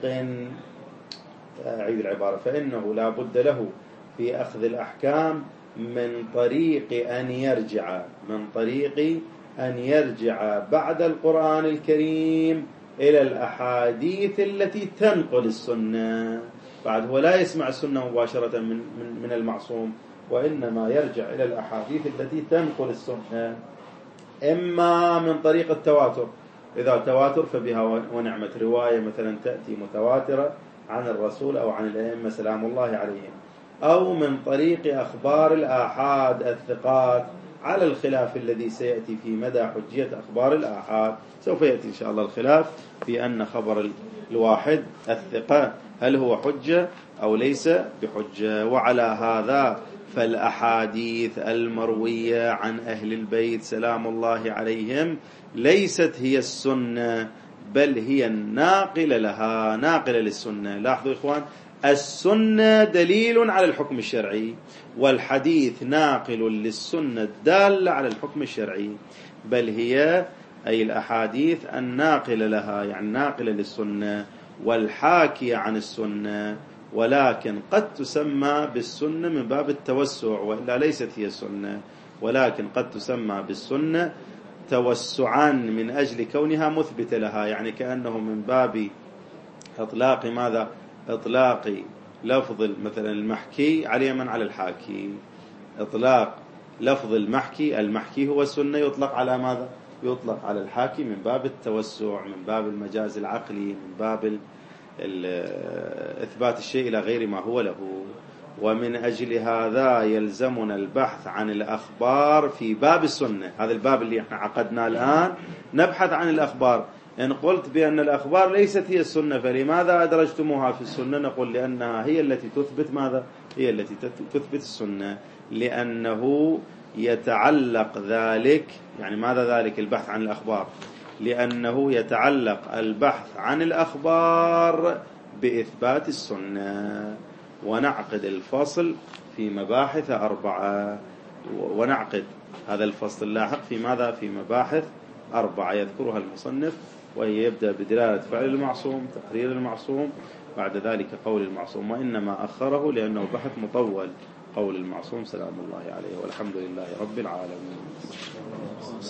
أعيد العبارة، فإنه لا بد له في أخذ الأحكام من طريق أن يرجع من طريق أن يرجع بعد القرآن الكريم إلى الأحاديث التي تنقل السنة. بعد هو لا يسمع السنة مباشرة من من من المعصوم، وإنما يرجع إلى الأحاديث التي تنقل السنة، إما من طريق التواتر، إذا تواتر فبها ونعمة، رواية مثلا تأتي متواترة عن الرسول أو عن الأئمة سلام الله عليهم، أو من طريق أخبار الآحاد الثقات، على الخلاف الذي سيأتي في مدى حجية أخبار الآحاد. سوف يأتي إن شاء الله الخلاف في أن خبر الواحد الثقة هل هو حجة أو ليس بحجة. وعلى هذا فالأحاديث المروية عن أهل البيت سلام الله عليهم ليست هي السنة، بل هي الناقلة لها، ناقلة للسنة. لاحظوا إخوان، السنة دليل على الحكم الشرعي، والحديث ناقل للسنة الدالة على الحكم الشرعي، بل هي أي الأحاديث الناقلة لها، يعني ناقلة للسنة والحاكية عن السنة، ولكن قد تسمى بالسنة من باب التوسع، وإلا ليست هي السنة، ولكن قد تسمى بالسنة توسعا من أجل كونها مثبتة لها، يعني كأنه من باب إطلاق ماذا؟ إطلاق لفظ مثلا المحكي على من على الحاكي، إطلاق لفظ المحكي، المحكي هو السنة، يطلق على ماذا؟ يطلق على الحاكي من باب التوسع، من باب المجاز العقلي، من باب إثبات الشيء إلى غير ما هو له. ومن أجل هذا يلزمنا البحث عن الأخبار في باب السنة، هذا الباب اللي احنا عقدناه الآن، نبحث عن الأخبار. إن قلت بأن الأخبار ليست هي السنة فلماذا أدرجتموها في السنة؟ نقول لأنها هي التي تثبت ماذا؟ هي التي تثبت السنة، لأنه يتعلق ذلك، يعني ماذا ذلك البحث عن الأخبار؟ لأنه يتعلق البحث عن الأخبار بإثبات السنة. ونعقد الفصل في مباحث أربعة، ونعقد هذا الفصل اللاحق في ماذا؟ في مباحث أربعة يذكرها المصنف، وهي يبدأ بدلالة فعل المعصوم، تقرير المعصوم، بعد ذلك قول المعصوم، وإنما أخره لأنه بحث مطول قول المعصوم سلام الله عليه، والحمد لله رب العالمين.